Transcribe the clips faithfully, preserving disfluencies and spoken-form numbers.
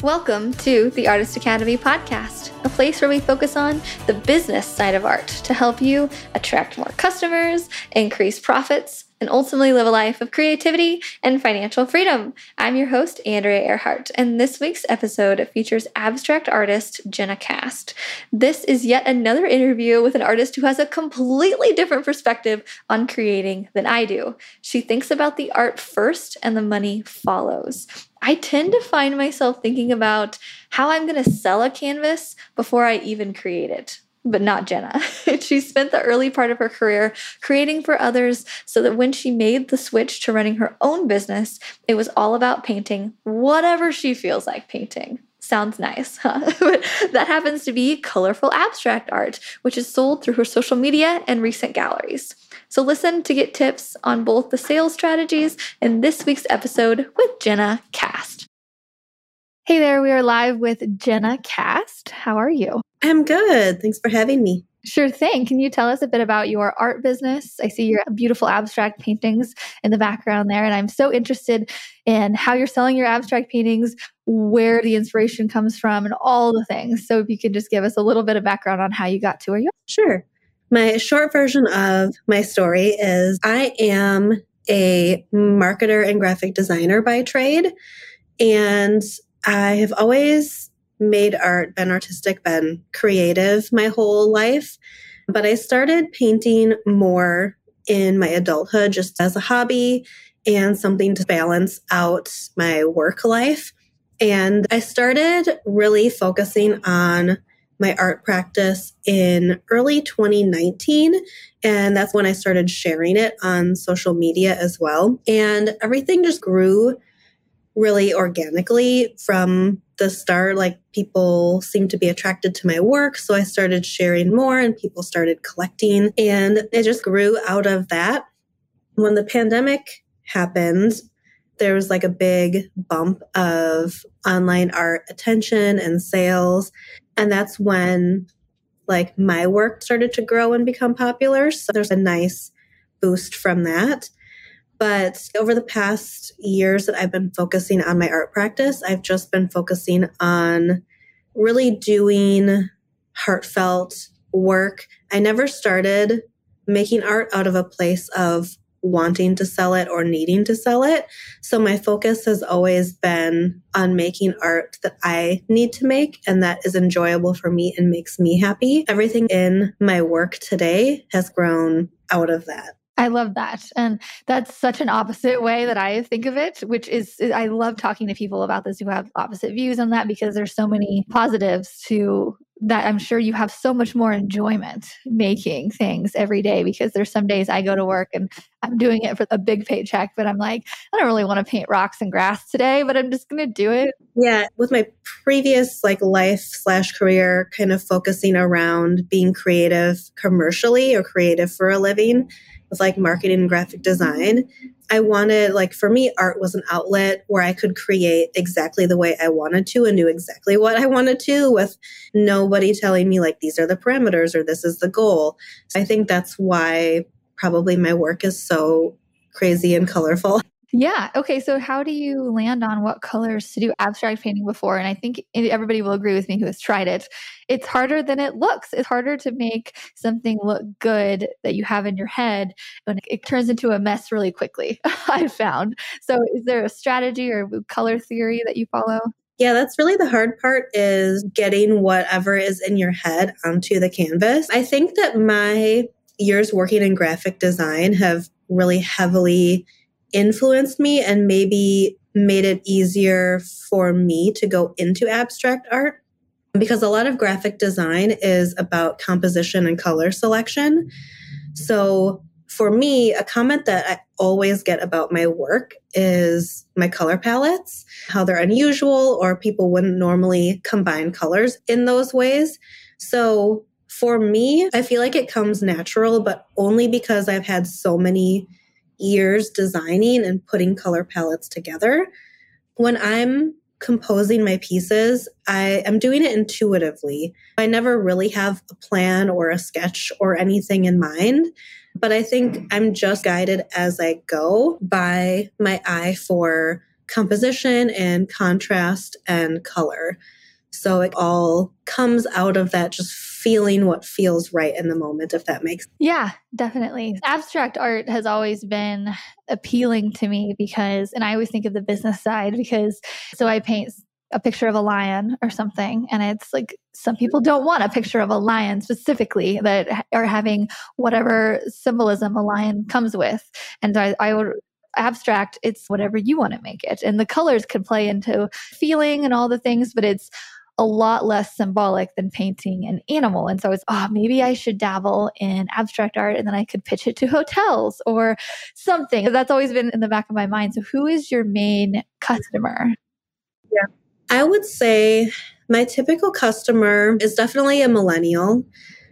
Welcome to the Artist Academy podcast, a place where we focus on the business side of art to help you attract more customers, increase profits, and ultimately live a life of creativity and financial freedom. I'm your host, Andrea Earhart, and this week's episode features abstract artist Jenna Cast. This is yet another interview with an artist who has a completely different perspective on creating than I do. She thinks about the art first and the money follows. I tend to find myself thinking about how I'm going to sell a canvas before I even create it. But not Jenna. She spent the early part of her career creating for others so that when she made the switch to running her own business, it was all about painting whatever she feels like painting. Sounds nice, huh? But that happens to be colorful abstract art, which is sold through her social media and recent galleries. So listen to get tips on both the sales strategies in this week's episode with Jenna Cast. Hey there, we are live with Jenna Cast. How are you? I'm good. Thanks for having me. Sure thing. Can you tell us a bit about your art business? I see your beautiful abstract paintings in the background there, and I'm so interested in how you're selling your abstract paintings, where the inspiration comes from, and all the things. So if you could just give us a little bit of background on how you got to where you are. Sure. My short version of my story is I am a marketer and graphic designer by trade, and I have always made art, been artistic, been creative my whole life. But I started painting more in my adulthood just as a hobby and something to balance out my work life. And I started really focusing on my art practice in early twenty nineteen. And that's when I started sharing it on social media as well. And everything just grew really organically from the start. Like, people seemed to be attracted to my work. So I started sharing more and people started collecting, and it just grew out of that. When the pandemic happened, there was like a big bump of online art attention and sales. And that's when like my work started to grow and become popular. So there's a nice boost from that. But over the past years that I've been focusing on my art practice, I've just been focusing on really doing heartfelt work. I never started making art out of a place of wanting to sell it or needing to sell it. So my focus has always been on making art that I need to make and that is enjoyable for me and makes me happy. Everything in my work today has grown out of that. I love that. And that's such an opposite way that I think of it, which is, I love talking to people about this who have opposite views on that, because there's so many positives to that. I'm sure you have so much more enjoyment making things every day, because there's some days I go to work and I'm doing it for a big paycheck, but I'm like, I don't really want to paint rocks and grass today, but I'm just going to do it. Yeah. With my previous like life slash career kind of focusing around being creative commercially or creative for a living, with like marketing and graphic design, I wanted, like, for me, art was an outlet where I could create exactly the way I wanted to and do exactly what I wanted to, with nobody telling me like, these are the parameters or this is the goal. So I think that's why probably my work is so crazy and colorful. Yeah. Okay. So how do you land on what colors to do abstract painting before? And I think everybody will agree with me who has tried it. It's harder than it looks. It's harder to make something look good that you have in your head, and it turns into a mess really quickly, I've found. So is there a strategy or color theory that you follow? Yeah, that's really the hard part, is getting whatever is in your head onto the canvas. I think that my years working in graphic design have really heavily influenced me and maybe made it easier for me to go into abstract art, because a lot of graphic design is about composition and color selection. So for me, a comment that I always get about my work is my color palettes, how they're unusual, or people wouldn't normally combine colors in those ways. So for me, I feel like it comes natural, but only because I've had so many years designing and putting color palettes together. When I'm composing my pieces, I am doing it intuitively. I never really have a plan or a sketch or anything in mind, but I think I'm just guided as I go by my eye for composition and contrast and color. So it all comes out of that just feeling what feels right in the moment, if that makes sense. Yeah, definitely. Abstract art has always been appealing to me because, and I always think of the business side because, so I paint a picture of a lion or something. And it's like, some people don't want a picture of a lion specifically that are having whatever symbolism a lion comes with. And I, I would abstract, it's whatever you want to make it. And the colors could play into feeling and all the things, but it's a lot less symbolic than painting an animal. And so it's, oh, maybe I should dabble in abstract art and then I could pitch it to hotels or something. That's always been in the back of my mind. So who is your main customer? Yeah. I would say my typical customer is definitely a millennial.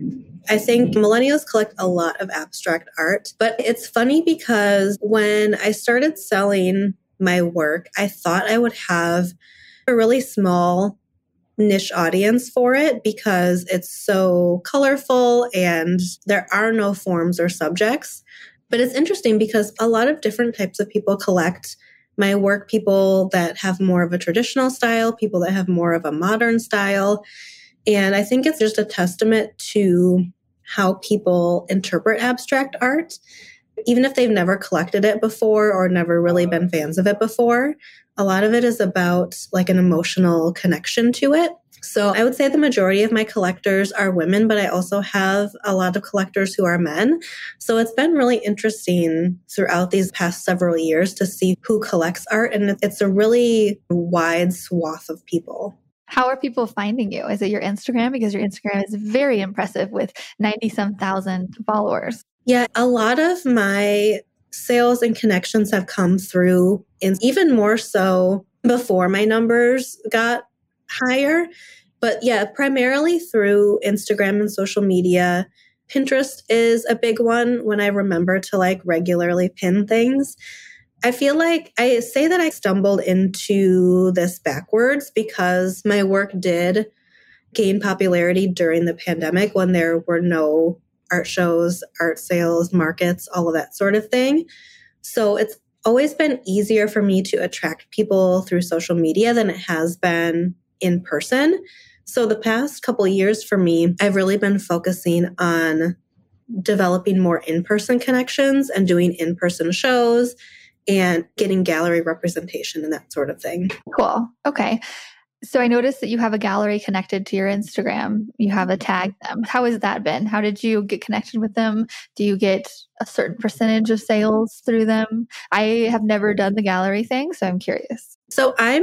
I think millennials collect a lot of abstract art, but it's funny because when I started selling my work, I thought I would have a really small niche audience for it because it's so colorful and there are no forms or subjects. But it's interesting because a lot of different types of people collect my work, people that have more of a traditional style, people that have more of a modern style. And I think it's just a testament to how people interpret abstract art. Even if they've never collected it before or never really been fans of it before, a lot of it is about like an emotional connection to it. So I would say the majority of my collectors are women, but I also have a lot of collectors who are men. So it's been really interesting throughout these past several years to see who collects art. And it's a really wide swath of people. How are people finding you? Is it your Instagram? Because your Instagram is very impressive with ninety some thousand followers. Yeah, a lot of my sales and connections have come through, and even more so before my numbers got higher. But yeah, primarily through Instagram and social media. Pinterest is a big one when I remember to like regularly pin things. I feel like I say that I stumbled into this backwards because my work did gain popularity during the pandemic when there were no art shows, art sales, markets, all of that sort of thing. So it's always been easier for me to attract people through social media than it has been in person. So the past couple of years for me, I've really been focusing on developing more in-person connections and doing in-person shows and getting gallery representation and that sort of thing. Cool. Okay. So I noticed that you have a gallery connected to your Instagram. You have a tag them. How has that been? How did you get connected with them? Do you get a certain percentage of sales through them? I have never done the gallery thing, so I'm curious. So I'm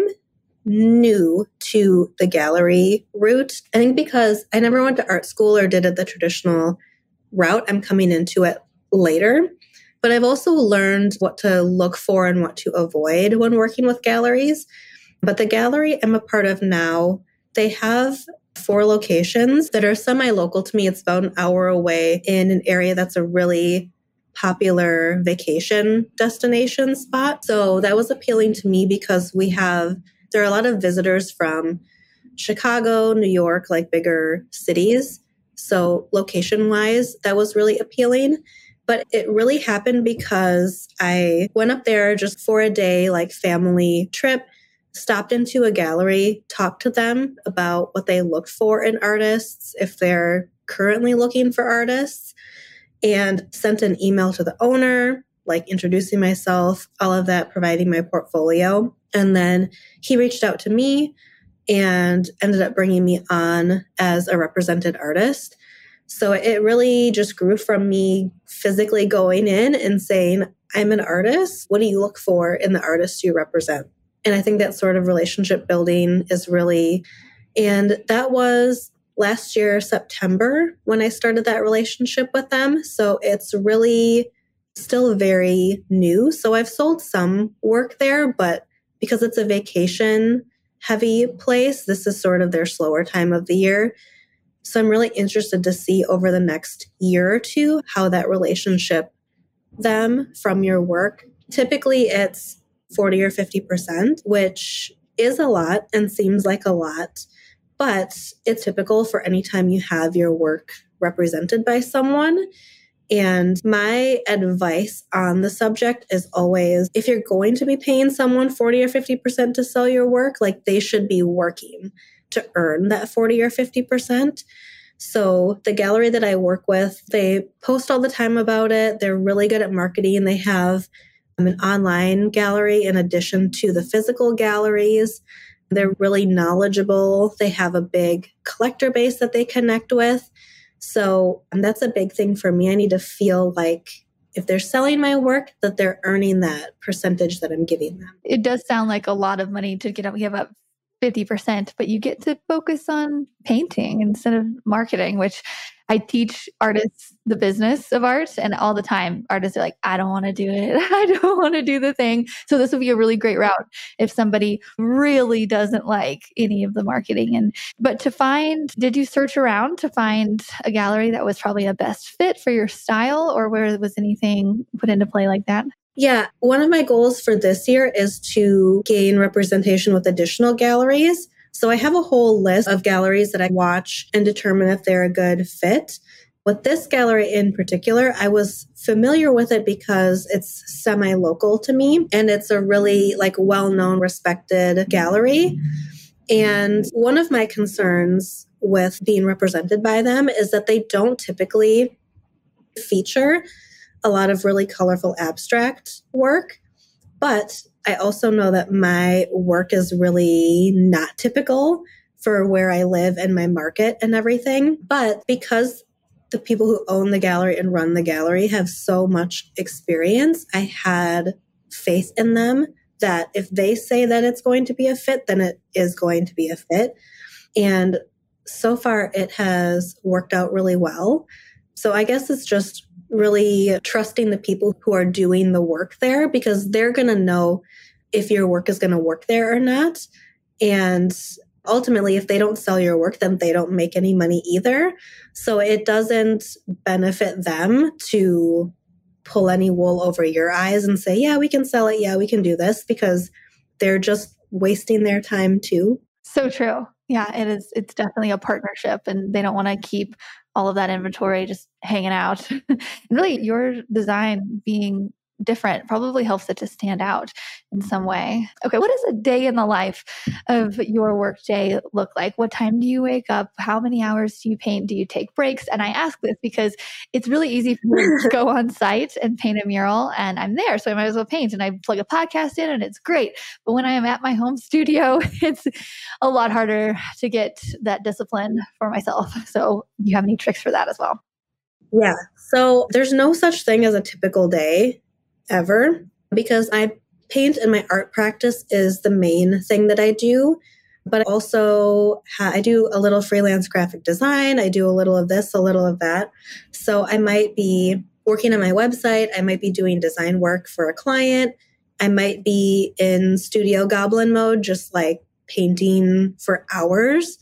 new to the gallery route. I think because I never went to art school or did it the traditional route, I'm coming into it later. But I've also learned what to look for and what to avoid when working with galleries. But the gallery I'm a part of now, they have four locations that are semi-local to me. It's about an hour away in an area that's a really popular vacation destination spot. So that was appealing to me because we have, there are a lot of visitors from Chicago, New York, like bigger cities. So location-wise, that was really appealing. But it really happened because I went up there just for a day, like family trip, stopped into a gallery, talked to them about what they look for in artists, if they're currently looking for artists, and sent an email to the owner, like introducing myself, all of that, providing my portfolio. And then he reached out to me and ended up bringing me on as a represented artist. So it really just grew from me physically going in and saying, I'm an artist. What do you look for in the artists you represent? And I think that sort of relationship building is really, and that was last year, September, when I started that relationship with them. So it's really still very new. So I've sold some work there, but because it's a vacation heavy place, this is sort of their slower time of the year. So I'm really interested to see over the next year or two how that relationship them from your work. Typically it's forty or fifty percent, which is a lot and seems like a lot, but it's typical for any time you have your work represented by someone. And my advice on the subject is always, if you're going to be paying someone forty or fifty percent to sell your work, like they should be working to earn that forty or fifty percent. So the gallery that I work with, they post all the time about it. They're really good at marketing. They have um, an online gallery in addition to the physical galleries. They're really knowledgeable. They have a big collector base that they connect with. So and that's a big thing for me. I need to feel like if they're selling my work, that they're earning that percentage that I'm giving them. It does sound like a lot of money to get up, give up fifty percent, but you get to focus on painting instead of marketing, which I teach artists the business of art, and all the time artists are like, I don't want to do it. I don't want to do the thing. So this would be a really great route if somebody really doesn't like any of the marketing. And but to find, did you search around to find a gallery that was probably a best fit for your style, or where was anything put into play like that? Yeah, one of my goals for this year is to gain representation with additional galleries. So I have a whole list of galleries that I watch and determine if they're a good fit. With this gallery in particular, I was familiar with it because it's semi-local to me and it's a really like well-known, respected gallery. And one of my concerns with being represented by them is that they don't typically feature a lot of really colorful abstract work. But I also know that my work is really not typical for where I live and my market and everything. But because the people who own the gallery and run the gallery have so much experience, I had faith in them that if they say that it's going to be a fit, then it is going to be a fit. And so far it has worked out really well. So I guess it's just really trusting the people who are doing the work there, because they're going to know if your work is going to work there or not. And ultimately, if they don't sell your work, then they don't make any money either. So it doesn't benefit them to pull any wool over your eyes and say, yeah, we can sell it. Yeah, we can do this, because they're just wasting their time too. So true. Yeah, it is. It's definitely a partnership, and they don't want to keep all of that inventory just hanging out. And really, your design being different probably helps it to stand out in some way. Okay, what does a day in the life of your work day look like? What time do you wake up? How many hours do you paint? Do you take breaks? And I ask this because it's really easy for me to go on site and paint a mural, and I'm there, so I might as well paint, and I plug a podcast in and it's great. But when I am at my home studio, it's a lot harder to get that discipline for myself. So you have any tricks for that as well? Yeah. So there's no such thing as a typical day ever, because I paint and my art practice is the main thing that I do. But also ha- I do a little freelance graphic design. I do a little of this, a little of that. So I might be working on my website. I might be doing design work for a client. I might be in studio goblin mode, just like painting for hours.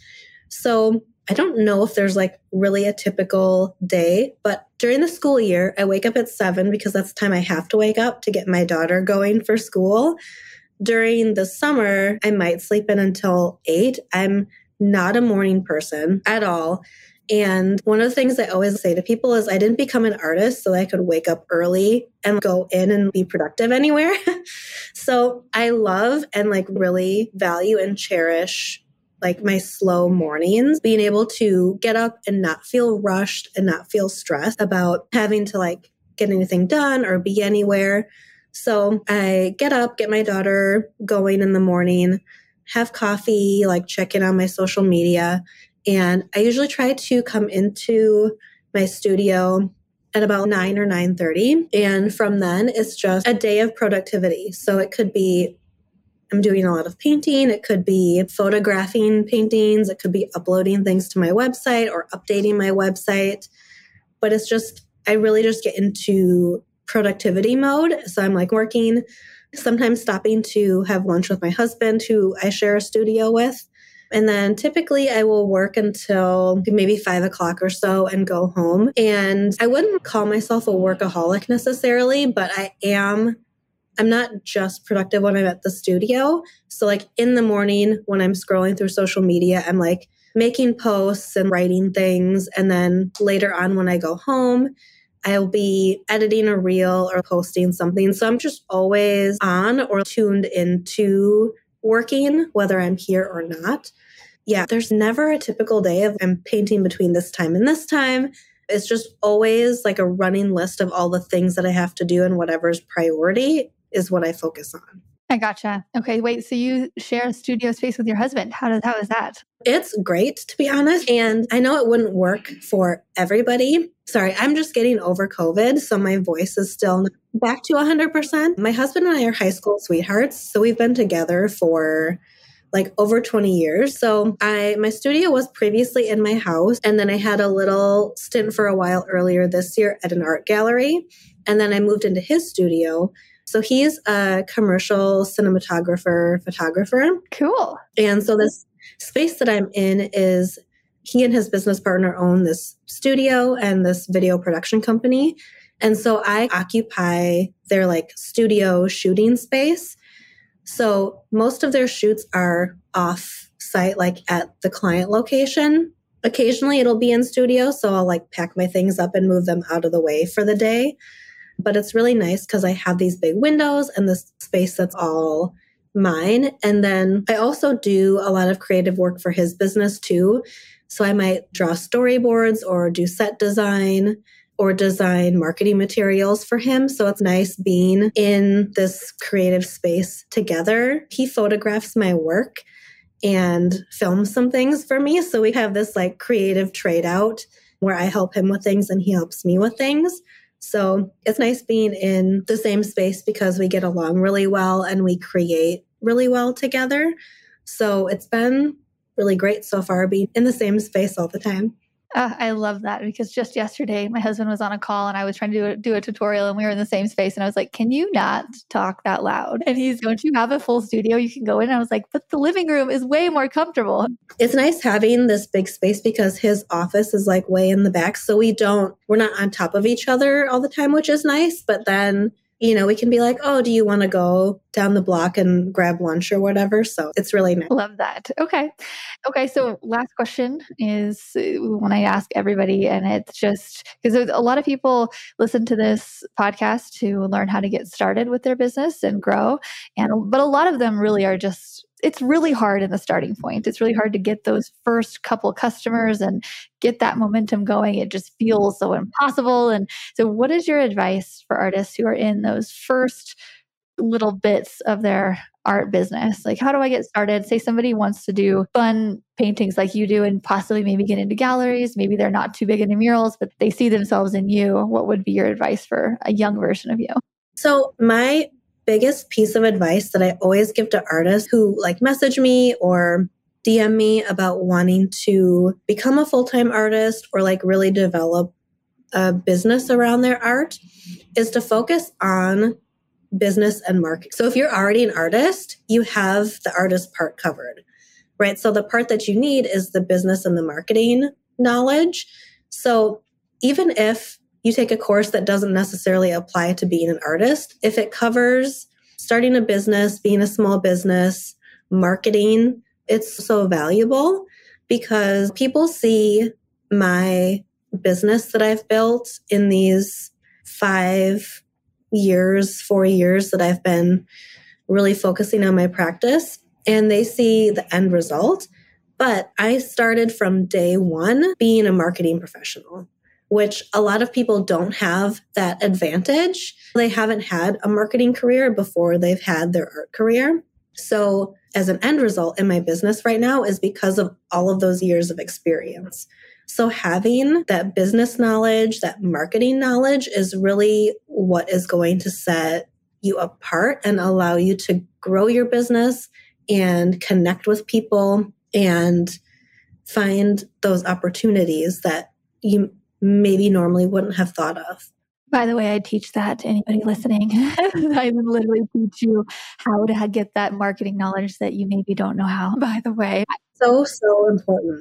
So I don't know if there's like really a typical day, but during the school year, I wake up at seven because that's the time I have to wake up to get my daughter going for school. During the summer, I might sleep in until eight. I'm not a morning person at all. And one of the things I always say to people is I didn't become an artist so I could wake up early and go in and be productive anywhere. So I love and like really value and cherish like my slow mornings, being able to get up and not feel rushed and not feel stressed about having to like get anything done or be anywhere. So I get up, get my daughter going in the morning, have coffee, like check in on my social media. And I usually try to come into my studio at about nine or nine thirty. And from then it's just a day of productivity. So it could be I'm doing a lot of painting. It could be photographing paintings. It could be uploading things to my website or updating my website. But it's just, I really just get into productivity mode. So I'm like working, sometimes stopping to have lunch with my husband, who I share a studio with. And then typically I will work until maybe five o'clock or so and go home. And I wouldn't call myself a workaholic necessarily, but I am I'm not just productive when I'm at the studio. So like in the morning when I'm scrolling through social media, I'm like making posts and writing things. And then later on when I go home, I'll be editing a reel or posting something. So I'm just always on or tuned into working, whether I'm here or not. Yeah, there's never a typical day of I'm painting between this time and this time. It's just always like a running list of all the things that I have to do, and whatever's priority is what I focus on. I gotcha. Okay, wait, so you share a studio space with your husband. How does how is that? It's great, to be honest. And I know it wouldn't work for everybody. Sorry, I'm just getting over COVID, so my voice is still not back to one hundred percent. My husband and I are high school sweethearts, so we've been together for like over twenty years. So I my studio was previously in my house, and then I had a little stint for a while earlier this year at an art gallery, and then I moved into his studio. So he's a commercial cinematographer, photographer. Cool. And so this space that I'm in is he and his business partner own this studio and this video production company. And so I occupy their like studio shooting space. So most of their shoots are off site, like at the client location. Occasionally it'll be in studio. So I'll like pack my things up and move them out of the way for the day. But it's really nice because I have these big windows and this space that's all mine. And then I also do a lot of creative work for his business too. So I might draw storyboards or do set design or design marketing materials for him. So it's nice being in this creative space together. He photographs my work and films some things for me. So we have this like creative trade out where I help him with things and he helps me with things. So it's nice being in the same space because we get along really well and we create really well together. So it's been really great so far being in the same space all the time. Uh, I love that because just yesterday, my husband was on a call and I was trying to do a, do a tutorial and we were in the same space. And I was like, can you not talk that loud? And he's, don't you have a full studio you can go in? And I was like, but the living room is way more comfortable. It's nice having this big space because his office is like way in the back. So we don't, we're not on top of each other all the time, which is nice. But then, you know, we can be like, oh, do you want to go down the block and grab lunch or whatever? So it's really nice. Love that. Okay. Okay. So last question is when I ask everybody, and it's just because a lot of people listen to this podcast to learn how to get started with their business and grow. And, but a lot of them really are just, it's really hard in the starting point. It's really hard to get those first couple customers and get that momentum going. It just feels so impossible. And so what is your advice for artists who are in those first little bits of their art business? Like, how do I get started? Say somebody wants to do fun paintings like you do and possibly maybe get into galleries. Maybe they're not too big into murals, but they see themselves in you. What would be your advice for a young version of you? So my biggest piece of advice that I always give to artists who like message me or D M me about wanting to become a full-time artist or like really develop a business around their art is to focus on business and marketing. So if you're already an artist, you have the artist part covered, right? So the part that you need is the business and the marketing knowledge. So even if you take a course that doesn't necessarily apply to being an artist, if it covers starting a business, being a small business, marketing, it's so valuable because people see my business that I've built in these five years, four years that I've been really focusing on my practice, and they see the end result. But I started from day one being a marketing professional, which a lot of people don't have that advantage. They haven't had a marketing career before they've had their art career. So as an end result in my business right now is because of all of those years of experience. So having that business knowledge, that marketing knowledge is really what is going to set you apart and allow you to grow your business and connect with people and find those opportunities that you maybe normally wouldn't have thought of. By the way, I teach that to anybody listening. I literally teach you how to get that marketing knowledge that you maybe don't know how, by the way. So, so important.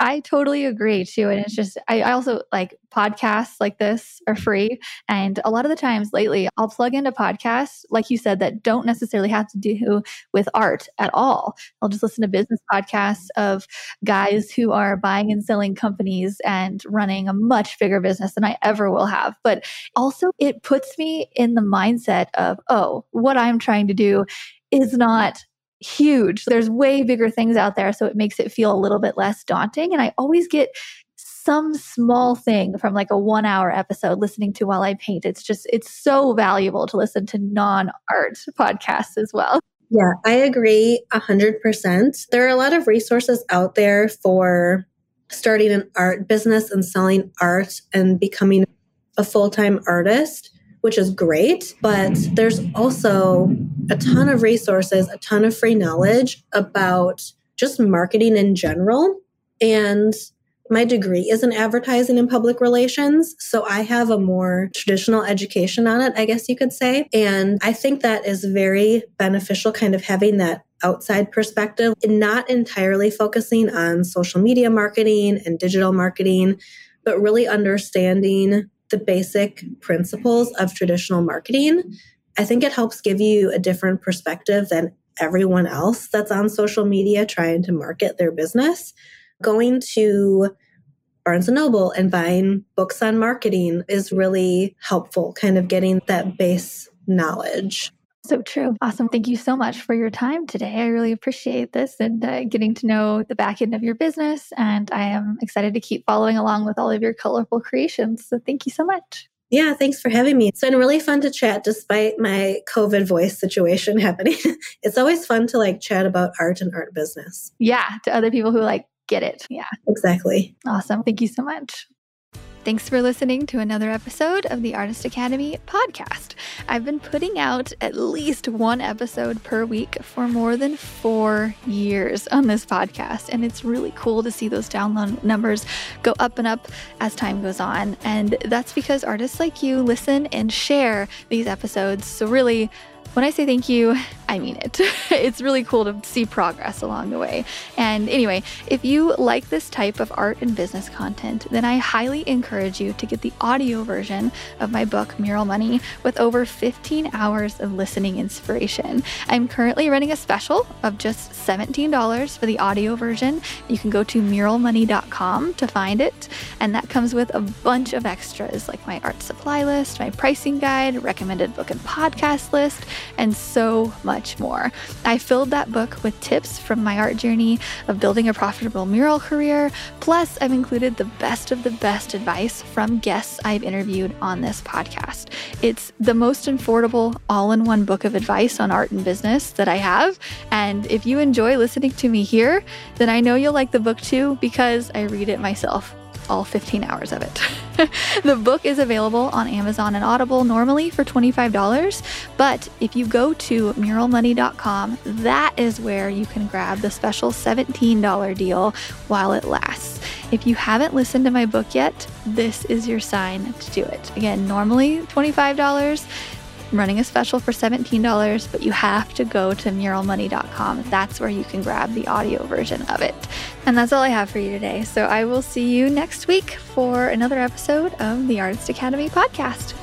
I totally agree too. And it's just, I, I also like podcasts like this are free. And a lot of the times lately, I'll plug into podcasts, like you said, that don't necessarily have to do with art at all. I'll just listen to business podcasts of guys who are buying and selling companies and running a much bigger business than I ever will have. But also it puts me in the mindset of, oh, what I'm trying to do is not huge. There's way bigger things out there. So it makes it feel a little bit less daunting. And I always get some small thing from like a one hour episode listening to while I paint. It's just, it's so valuable to listen to non-art podcasts as well. Yeah, I agree a hundred percent. There are a lot of resources out there for starting an art business and selling art and becoming a full-time artist, which is great. But there's also a ton of resources, a ton of free knowledge about just marketing in general. And my degree is in advertising and public relations. So I have a more traditional education on it, I guess you could say. And I think that is very beneficial, kind of having that outside perspective and not entirely focusing on social media marketing and digital marketing, but really understanding the basic principles of traditional marketing. I think it helps give you a different perspective than everyone else that's on social media trying to market their business. Going to Barnes and Noble and buying books on marketing is really helpful, kind of getting that base knowledge. So true. Awesome. Thank you so much for your time today. I really appreciate this and uh, getting to know the back end of your business. And I am excited to keep following along with all of your colorful creations. So thank you so much. Yeah, thanks for having me. It's been really fun to chat despite my COVID voice situation happening. It's always fun to like chat about art and art business. Yeah, to other people who like get it. Yeah, exactly. Awesome. Thank you so much. Thanks for listening to another episode of the Artist Academy podcast. I've been putting out at least one episode per week for more than four years on this podcast, and it's really cool to see those download numbers go up and up as time goes on. And that's because artists like you listen and share these episodes. So really, when I say thank you, I mean it. It's really cool to see progress along the way. And anyway, if you like this type of art and business content, then I highly encourage you to get the audio version of my book, Mural Money, with over fifteen hours of listening inspiration. I'm currently running a special of just seventeen dollars for the audio version. You can go to mural money dot com to find it. And that comes with a bunch of extras like my art supply list, my pricing guide, recommended book and podcast list, and so much more. I filled that book with tips from my art journey of building a profitable mural career. Plus, I've included the best of the best advice from guests I've interviewed on this podcast. It's the most affordable all-in-one book of advice on art and business that I have. And if you enjoy listening to me here, then I know you'll like the book too, because I read it myself. All fifteen hours of it. The book is available on Amazon and Audible normally for twenty-five dollars, but if you go to mural money dot com, that is where you can grab the special seventeen dollars deal while it lasts. If you haven't listened to my book yet, this is your sign to do it. Again, normally twenty-five dollars. I'm running a special for seventeen dollars, but you have to go to mural money dot com. That's where you can grab the audio version of it. And that's all I have for you today. So I will see you next week for another episode of the Artist Academy podcast.